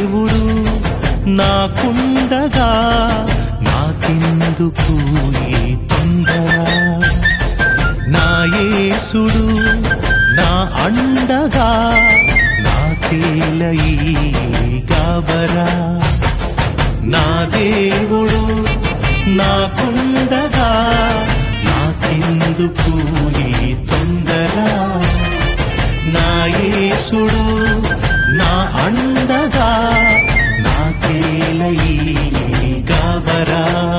దేవుడు నాకుండగా నాకెందుకు ఈ తొందర నా యేసుడు నా అండగా నాకేల ఈ గాబరా నా దేవుడు నాకుండగా నాకెందుకు ఈ తొందర నా యేసుడు నా అండగా నాకేల ఈ గాబరా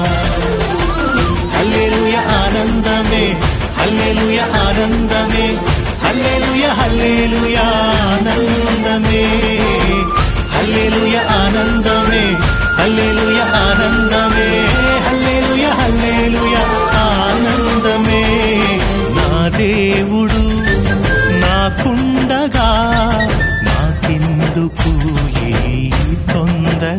హల్లెలూయా ఆనందమే హల్లెలూయా ఆనందమే హల్లెలూయా హల్లెలూయా ఆనందమే హల్లెలూయా ఆనందమే హల్లెలూయా ఆనందమే హల్లెలూయా హల్లెలూయా ఆనందమే నా దేవుడు నాకుండగా నాకెందుకు ఈ తొందర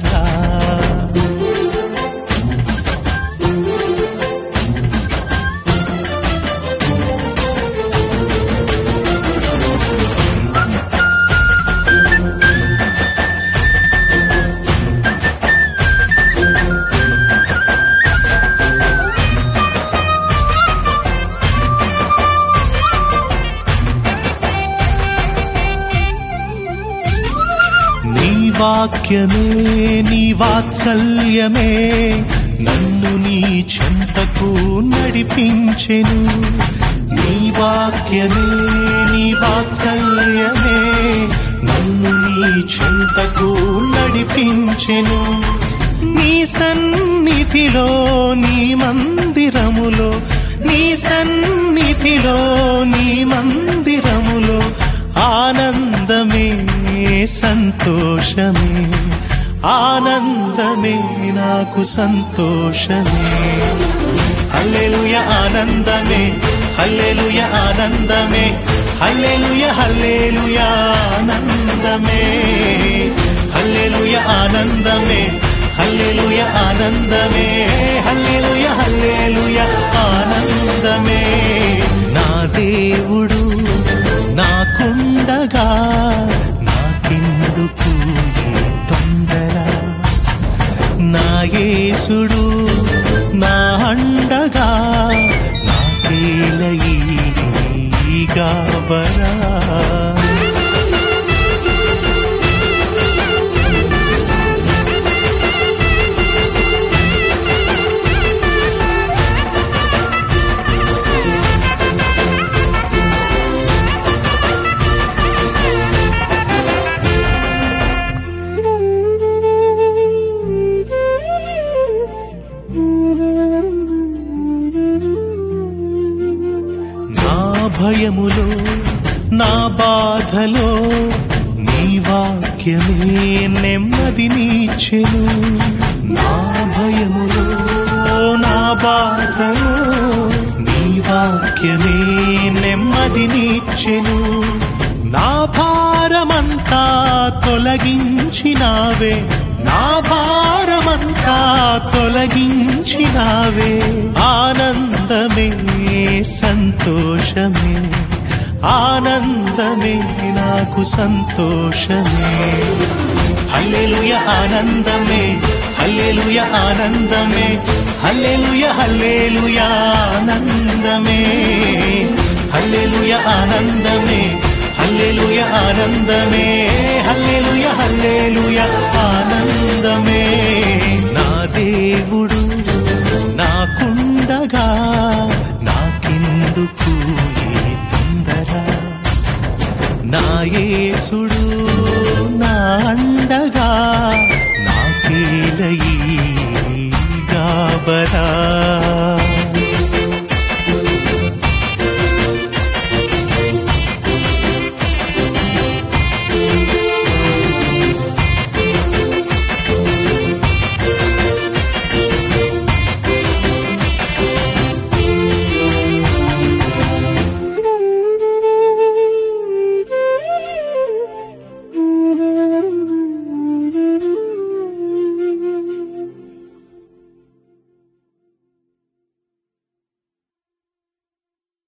వాక్యమే నీ వాత్సల్యమే నన్ను నీ చెంతకు నడిపించెను నీ వాక్యమే నీ వాత్సల్యమే నన్ను నీ చెంతకు నడిపించెను నీ సన్నిధిలో నీ మందిరములో నీ సన్నిధిలో నీ మందిరములో ఆనందమే సంతోషమే ఆనందమే నాకు సంతోషమే హల్లెలూయా ఆనందమే హల్లెలూయా ఆనందమే హల్లెలూయా హల్లెలూయా ఆనందమే హల్లెలూయా ఆనందమే హల్లెలూయా ఆనందమే హల్లెలూయా హల్లెలూయా ఆనందమే నా దేవుడు నాకుండగా నాకెందుకు ఈ తొందర నా యేసుడు నా అండగా నాకేల ఈ గాబరా భయములో నా బాధలో నీ వాక్యమే నెమ్మదినిచ్చెను నా భయములో నా బాధలో నీ వాక్యమే నెమ్మదినిచ్చెను నా భారమంతా తొలగించినావే నా భారమంతా తొలగించినావే ఆనందమే సంతోషమే ఆనందమే నాకు సంతోషమే హల్లెలూయా ఆనందమే హల్లెలూయా ఆనందమే హల్లెలూయా హల్లెలూయా ఆనందమే హల్లెలూయా ఆనందమే హల్లెలూయా ఆనందమే హల్లెలూయా హల్లెలూయా ఆనందమే నా దేవుడు నాకుండగా నాకెందుకు ఈ తొందర నా యేసుడు నా అండగా నాకేల ఈ గాబరా